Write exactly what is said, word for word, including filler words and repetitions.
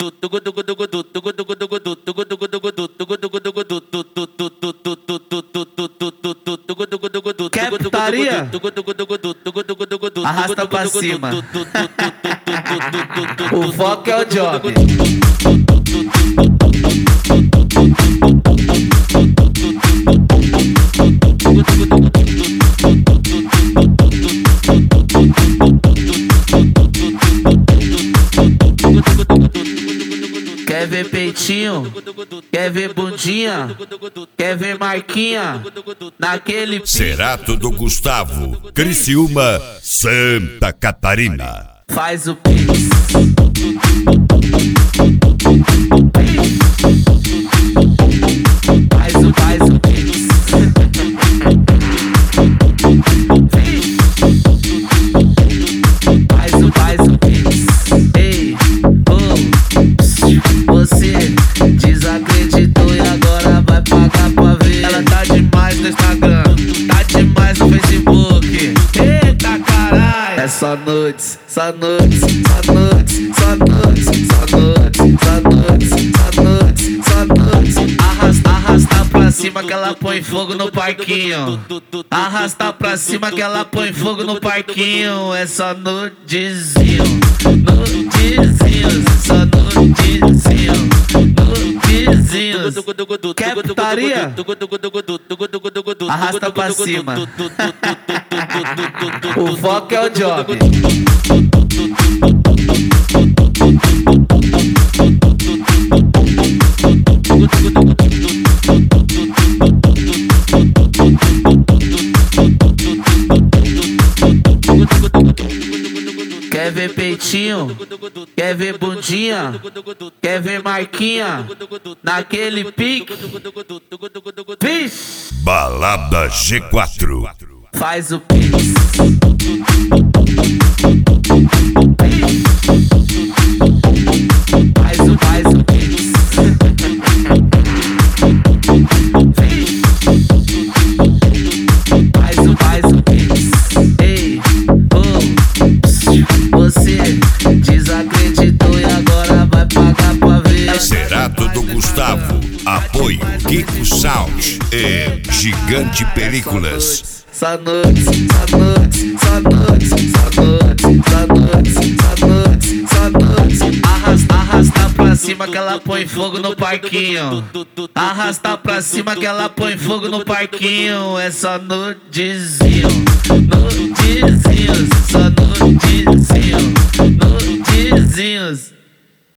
Quer putaria? Arrasta pra cima. O foco é o job. Quer ver peitinho? Quer ver bundinha? Quer ver marquinha? Naquele... Cerato do Gustavo, Criciúma, Santa Catarina. Faz o pix. Faz o, faz o pix. Faz o, faz o pix. Ei, oh, você desacreditou e agora vai pagar pra ver. Ela tá demais no Instagram, tá demais no Facebook. Eita caralho! É só nudes, só nudes, só nudes, só nudes, só nudes, só nudes, só nudes, só nudes. Arrasta, arrasta pra cima que ela põe fogo no parquinho. Arrasta pra cima que ela põe fogo no parquinho. É só nudezinho, nudezinho, só nudezinho, nudezinhos. Quer putaria? Arrasta pra cima. O foco é o job. Quer ver peitinho? Quer ver bundinha? Quer ver marquinha? Naquele pique? Vixe! Balada G quatro. Faz o pix. Faz o, faz o pix. Faz o, faz o pix. Ei, oh, você desacreditou e agora vai pagar pra ver. Cerato do Gustavo, apoio Kiko Sound e Gigante Películas. Só nudes, só nudes, só nudes, só nudes, só nudes, só nudes, só nudes. Arrasta, arrasta pra cima que ela põe fogo no parquinho. Arrasta pra cima que ela põe fogo no parquinho. É só nudezinho, nudezinhos, só nudezinho, nudezinhos.